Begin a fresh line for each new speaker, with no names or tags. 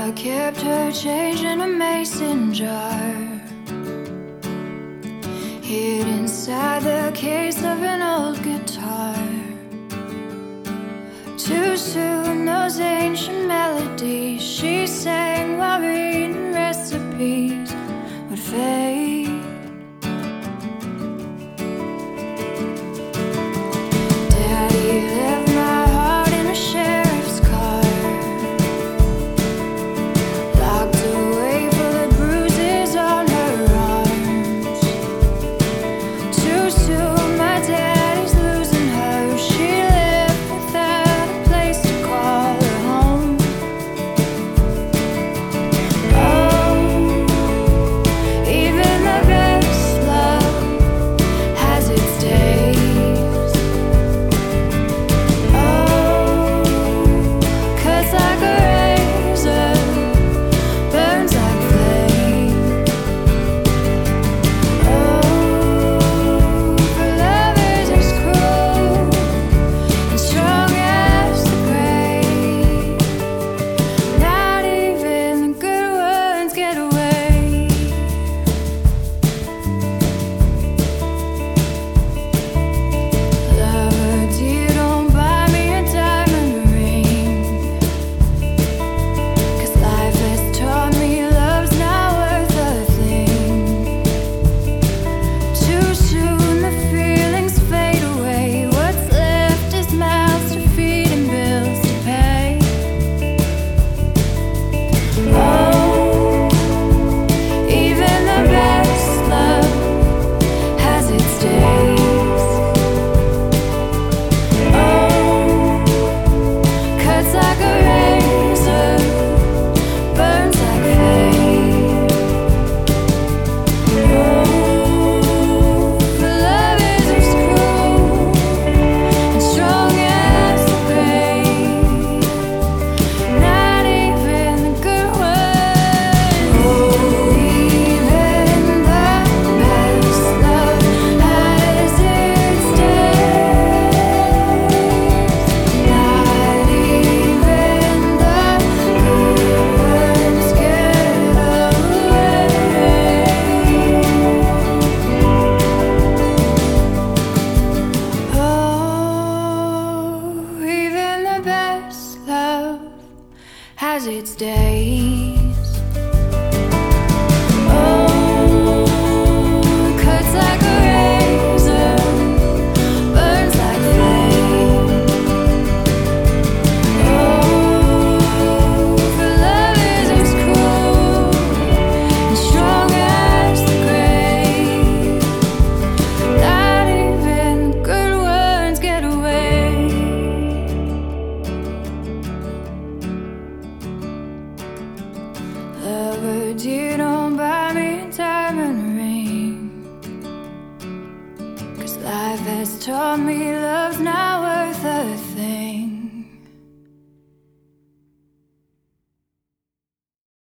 I kept her change in a mason jar, hid inside the case of an old guitar. Too soon those ancient melodies she sang while reading recipes would fade. Daddy left my heart in a sheriff's car, locked away for the bruises on her arms. Too soon my daddy's losing her. She left without a place to call her home. Oh, even the best love has its days. Oh, cuts like a razor, burns like flame. Oh, for lovers is cruel and strong as the grave. Not even the good ones get away. Lover, dear, don't buy me a diamond ring, 'cause life has taught me love's not worth a thing. Too soon the feelings fade away. What's left is mouths to feed and bills to pay. Oh, even the best love has its days. Oh, cuts like a razor, burns like flame. Oh, for love is cruel and strong as the grave. Not even the good ones. Oh, even the best love has its days. Not even the good ones get away. Oh, even the best love has its days. Oh, cuts like a razor, burns like flame. Oh, for love is cruel and strong as the grave. Not even the good ones get away. Lover, dear, don't buy me a diamond ring, 'cause life has taught me love's not worth a thing.